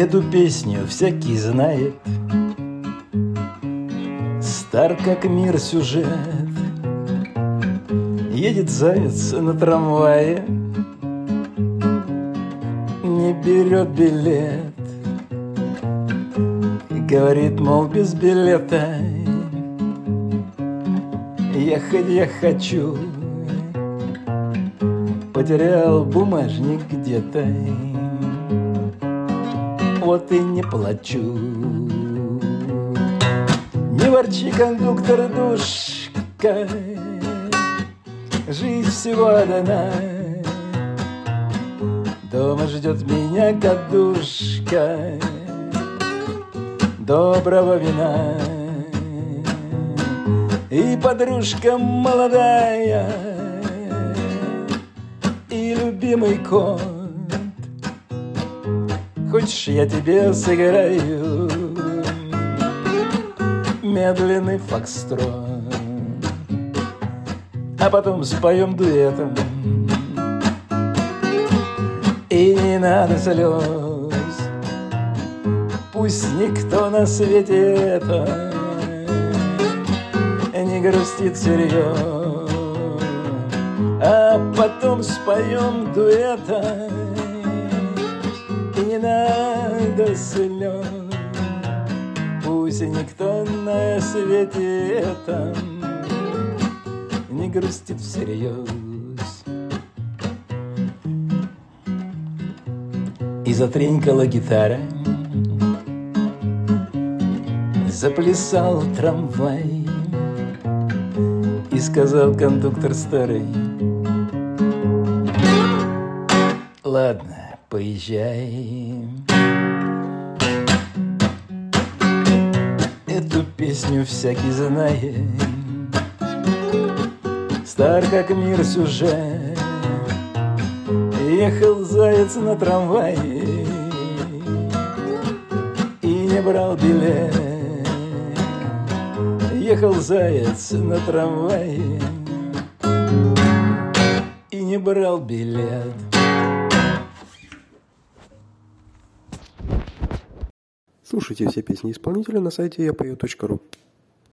Эту песню всякий знает, стар как мир сюжет. Едет заяц на трамвае, не берет билет. Говорит, мол, без билета ехать я хочу. Потерял бумажник где-то, вот и не плачу. Не ворчи, кондуктор, душка, жизнь всего одна. Дома ждет меня кадушка доброго вина. И подружка молодая, и любимый кот. Хочешь, я тебе сыграю медленный фокстрот, а потом споем дуэтом. И не надо слез, пусть никто на свете это не грустит всерьез, а потом споем дуэтом. И не надо слез, пусть никто на свете этом не грустит всерьез. И затренькала гитара, заплясал трамвай, и сказал кондуктор старый: ладно, поезжай. Эту песню всякий знает, стар как мир сюжет. Ехал заяц на трамвае и не брал билет. Ехал заяц на трамвае и не брал билет. Слушайте все песни исполнителя на сайте yapoyu.ru.